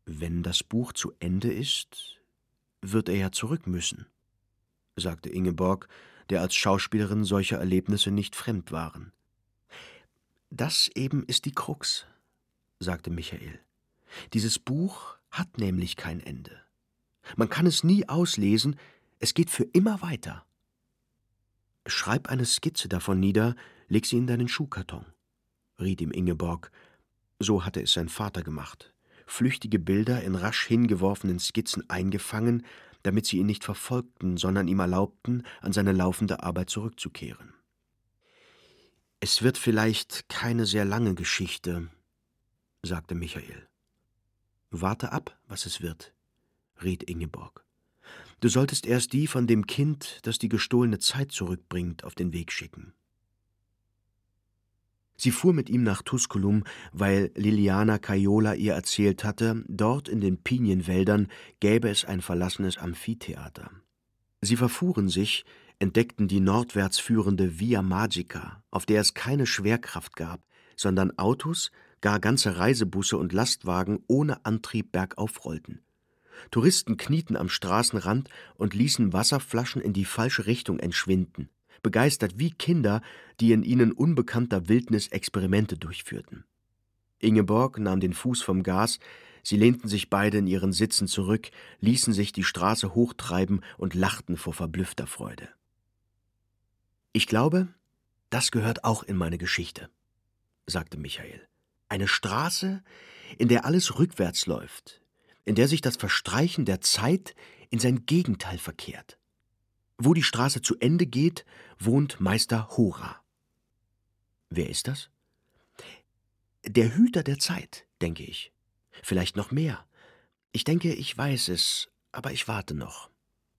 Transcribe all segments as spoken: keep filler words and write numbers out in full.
Wenn das Buch zu Ende ist, wird er ja zurück müssen, sagte Ingeborg, der als Schauspielerin solche Erlebnisse nicht fremd waren. Das eben ist die Krux, sagte Michael. Dieses Buch hat nämlich kein Ende. Man kann es nie auslesen, es geht für immer weiter. Schreib eine Skizze davon nieder, leg sie in deinen Schuhkarton, riet ihm Ingeborg. So hatte es sein Vater gemacht. Flüchtige Bilder in rasch hingeworfenen Skizzen eingefangen, damit sie ihn nicht verfolgten, sondern ihm erlaubten, an seine laufende Arbeit zurückzukehren. »Es wird vielleicht keine sehr lange Geschichte«, sagte Michael. »Warte ab, was es wird«, riet Ingeborg. »Du solltest erst die von dem Kind, das die gestohlene Zeit zurückbringt, auf den Weg schicken.« Sie fuhr mit ihm nach Tusculum, weil Liliana Caiola ihr erzählt hatte, dort in den Pinienwäldern gäbe es ein verlassenes Amphitheater. Sie verfuhren sich, entdeckten die nordwärts führende Via Magica, auf der es keine Schwerkraft gab, sondern Autos, gar ganze Reisebusse und Lastwagen ohne Antrieb bergauf rollten. Touristen knieten am Straßenrand und ließen Wasserflaschen in die falsche Richtung entschwinden, begeistert wie Kinder, die in ihnen unbekannter Wildnis Experimente durchführten. Ingeborg nahm den Fuß vom Gas, sie lehnten sich beide in ihren Sitzen zurück, ließen sich die Straße hochtreiben und lachten vor verblüffter Freude. »Ich glaube, das gehört auch in meine Geschichte«, sagte Michael. »Eine Straße, in der alles rückwärts läuft, in der sich das Verstreichen der Zeit in sein Gegenteil verkehrt. Wo die Straße zu Ende geht, wohnt Meister Hora.« »Wer ist das?« »Der Hüter der Zeit, denke ich. Vielleicht noch mehr. Ich denke, ich weiß es, aber ich warte noch.«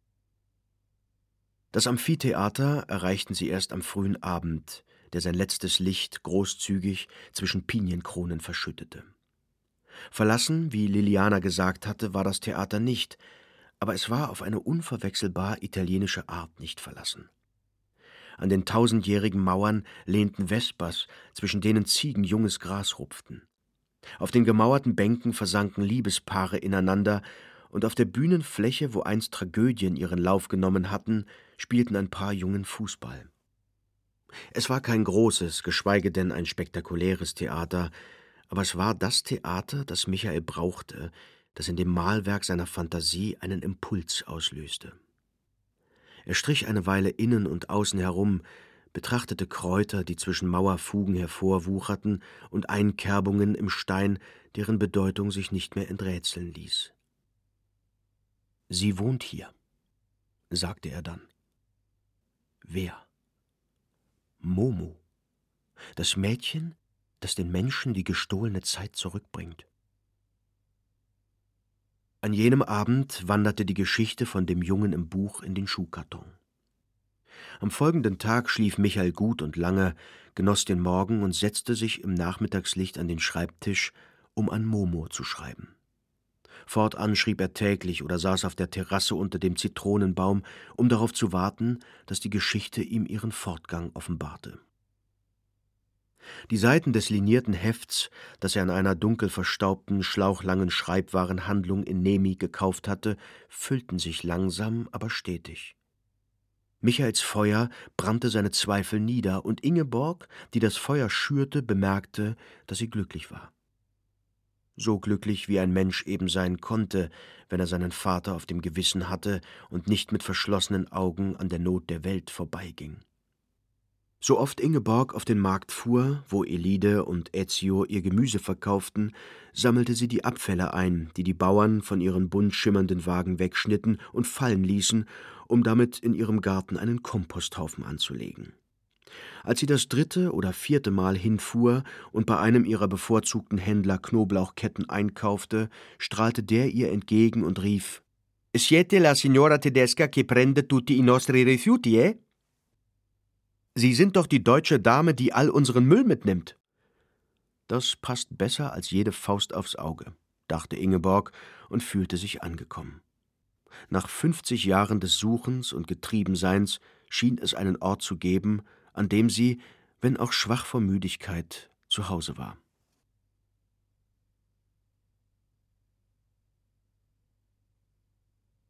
Das Amphitheater erreichten sie erst am frühen Abend, der sein letztes Licht großzügig zwischen Pinienkronen verschüttete. Verlassen, wie Liliana gesagt hatte, war das Theater nicht, aber es war auf eine unverwechselbar italienische Art nicht verlassen. An den tausendjährigen Mauern lehnten Vespas, zwischen denen Ziegen junges Gras rupften. Auf den gemauerten Bänken versanken Liebespaare ineinander, und auf der Bühnenfläche, wo einst Tragödien ihren Lauf genommen hatten, spielten ein Paar Jungen Fußball. Es war kein großes, geschweige denn ein spektakuläres Theater, aber es war das Theater, das Michael brauchte, das in dem Malwerk seiner Fantasie einen Impuls auslöste. Er strich eine Weile innen und außen herum, betrachtete Kräuter, die zwischen Mauerfugen hervorwucherten, und Einkerbungen im Stein, deren Bedeutung sich nicht mehr enträtseln ließ. »Sie wohnt hier«, sagte er dann. »Wer?« »Momo, das Mädchen, das den Menschen die gestohlene Zeit zurückbringt.« An jenem Abend wanderte die Geschichte von dem Jungen im Buch in den Schuhkarton. Am folgenden Tag schlief Michael gut und lange, genoss den Morgen und setzte sich im Nachmittagslicht an den Schreibtisch, um an Momo zu schreiben. Fortan schrieb er täglich oder saß auf der Terrasse unter dem Zitronenbaum, um darauf zu warten, dass die Geschichte ihm ihren Fortgang offenbarte. Die Seiten des linierten Hefts, das er an einer dunkel verstaubten, schlauchlangen Schreibwarenhandlung in Nemi gekauft hatte, füllten sich langsam, aber stetig. Michaels Feuer brannte seine Zweifel nieder, und Ingeborg, die das Feuer schürte, bemerkte, dass sie glücklich war. So glücklich, wie ein Mensch eben sein konnte, wenn er seinen Vater auf dem Gewissen hatte und nicht mit verschlossenen Augen an der Not der Welt vorbeiging. So oft Ingeborg auf den Markt fuhr, wo Elide und Ezio ihr Gemüse verkauften, sammelte sie die Abfälle ein, die die Bauern von ihren bunt schimmernden Wagen wegschnitten und fallen ließen, um damit in ihrem Garten einen Komposthaufen anzulegen. Als sie das dritte oder vierte Mal hinfuhr und bei einem ihrer bevorzugten Händler Knoblauchketten einkaufte, strahlte der ihr entgegen und rief: »Siete la signora tedesca che prende tutti i nostri rifiuti, eh? Sie sind doch die deutsche Dame, die all unseren Müll mitnimmt.« »Das passt besser als jede Faust aufs Auge«, dachte Ingeborg und fühlte sich angekommen. Nach fünfzig Jahren des Suchens und Getriebenseins schien es einen Ort zu geben, an dem sie, wenn auch schwach vor Müdigkeit, zu Hause war.